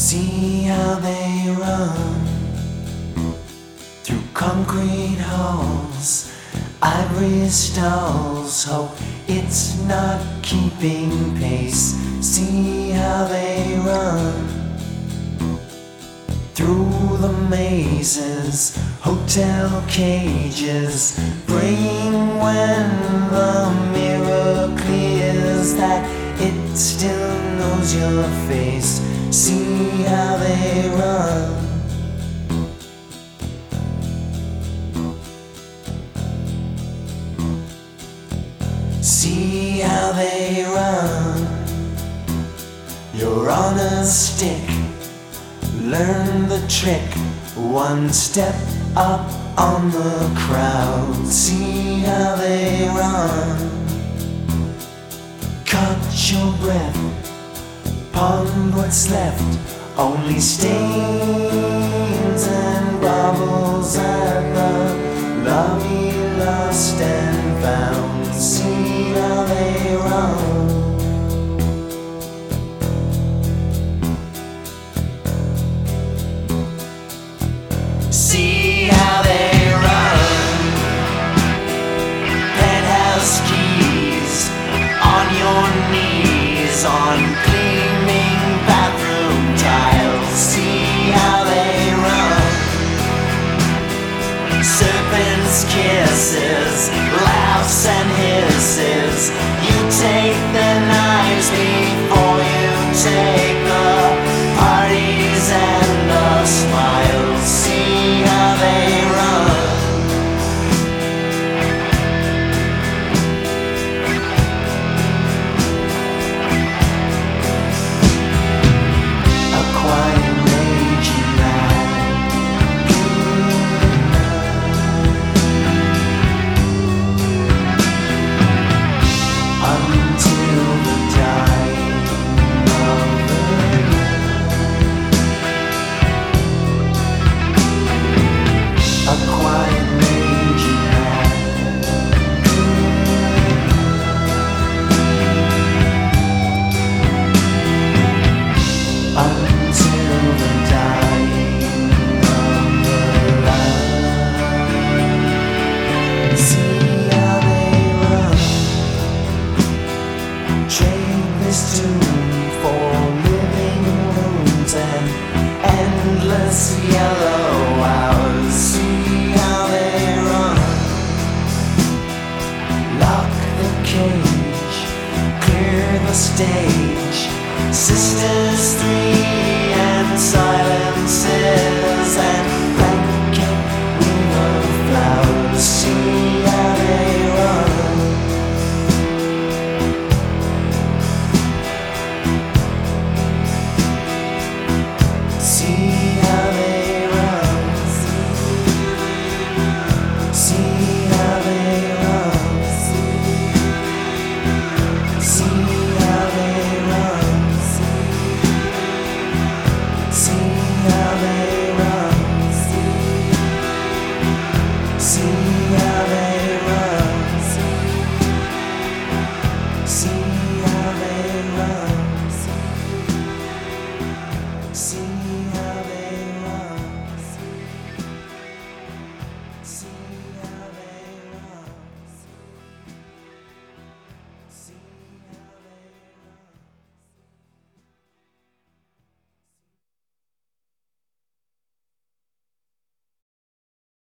See how they run through concrete halls, ivory stalls. Hope it's not keeping pace. See how they run through the mazes, hotel cages, praying when the mirror clears that it still knows your face. See how they run. See how they run. You're on a stick, learn the trick. One step up on the crowd. See how they run. Cut your breath, pond what's left. Only stains and bubbles at the love you lost and found. See how they run. See how they run. Penthouse keys on your knees, on gleaming bathroom tiles. See how they run. Serpents' kisses, laughs and hisses. You take the knives before you take the parties and the smiles. See how they run. A quiet made you mad. Until the dying of the a quiet made you mad. Until the dying of the light. See how they run. Trade this tune for living rooms and endless yellow hours. See how they run. Lock the cage, clear the stage. Sisters three and silent.